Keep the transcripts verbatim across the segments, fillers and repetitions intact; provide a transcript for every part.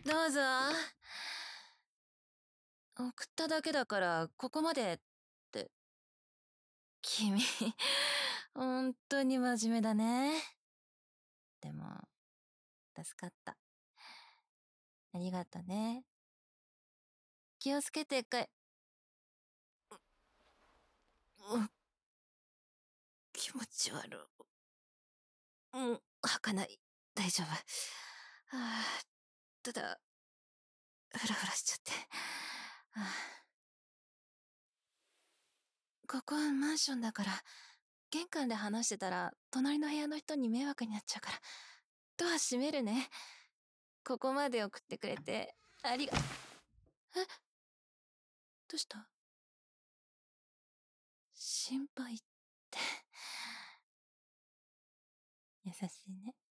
どうぞ。送っただけだからここまでって。君本当に真面目だね。でも助かった。ありがとね。気をつけてかい。う気持ち悪い。うん、吐かない。大丈夫。はあ、ただフラフラしちゃって。はあ、ここはマンションだから玄関で話してたら隣の部屋の人に迷惑になっちゃうからドア閉めるね。ここまで送ってくれてありが。え、どうした？心配って優しいね。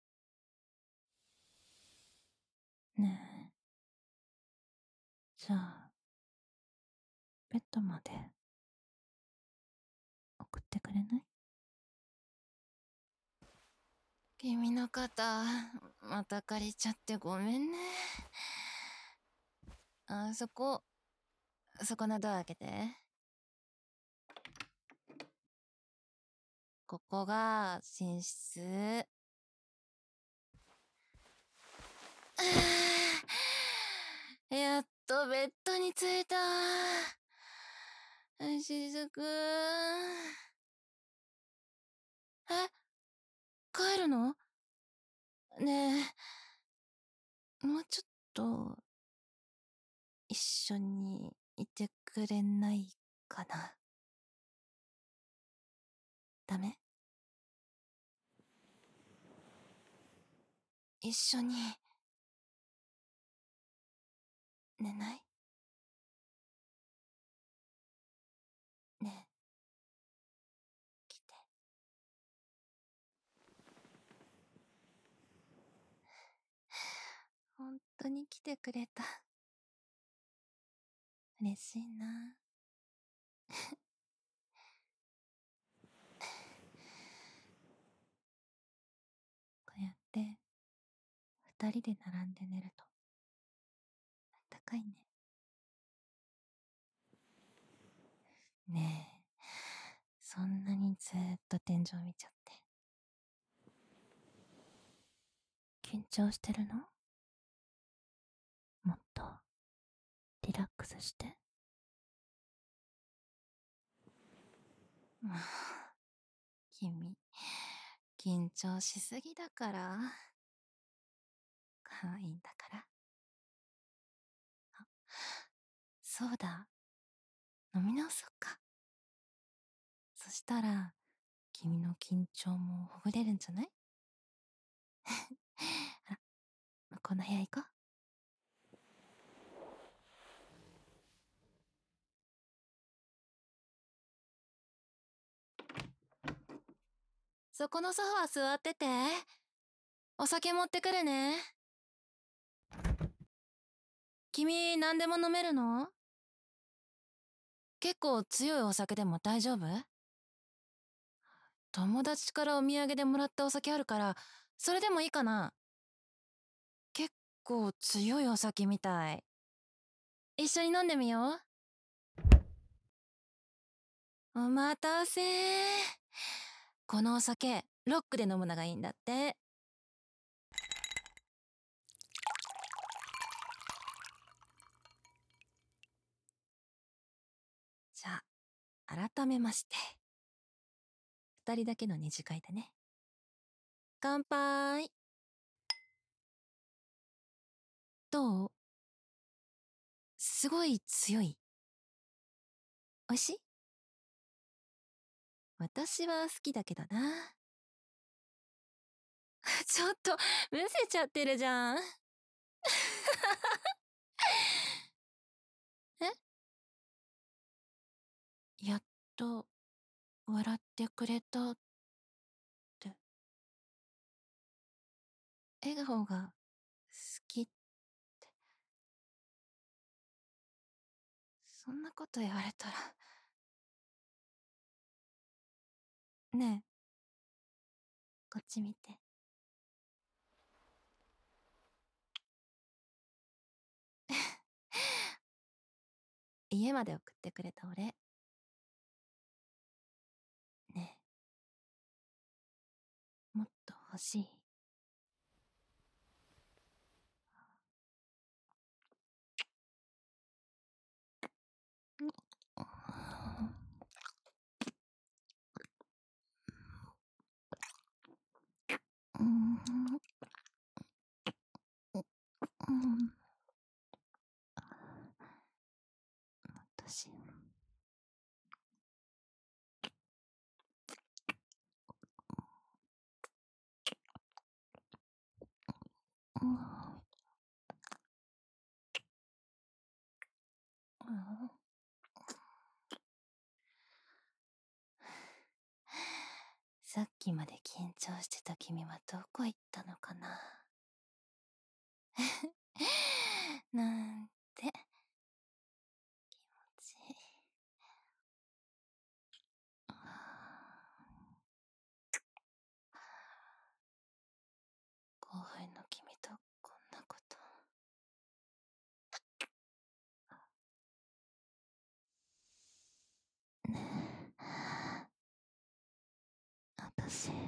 ねえ、じゃあベッドまで送ってくれない？君の肩また借りちゃってごめんね。あそこそこのドア開けて。ここが寝室。やっとベッドに着いた。しずく。え、帰るの？ねえ、もうちょっと一緒にいてくれないかな？ダメ？一緒に寝ない？ねえ、来て。本当に来てくれた。嬉しいな。こうやって二人で並んで寝るとあったかいね。ねえ、そんなにずーっと天井見ちゃって緊張してるの？もっとリラックスして。もう君緊張しすぎだから。可愛いんだから。あ、そうだ、飲み直そうか。そしたら君の緊張もほぐれるんじゃない？あら、向こうの部屋行こう。そこのソファー座ってて。お酒持ってくるね。君何でも飲めるの？結構強いお酒でも大丈夫？友達からお土産でもらったお酒あるからそれでもいいかな？結構強いお酒みたい。一緒に飲んでみよう。お待たせ。このお酒ロックで飲むのがいいんだって。じゃあ改めまして二人だけの二次会だね。乾杯。どう？すごい強い？おいしい？私は好きだけどな。ちょっとむせちゃってるじゃん。え？やっと笑ってくれたって。笑顔が好きって。そんなこと言われたら。ねえ、こっち見て。 家まで送ってくれたお礼。ねえ、もっと欲しい？うん、うん、私、うん、うん、さっきまで緊張してた君はどこ行ったのかな。なんて気持ちいい。後輩の君とこんなこと。ねえ、私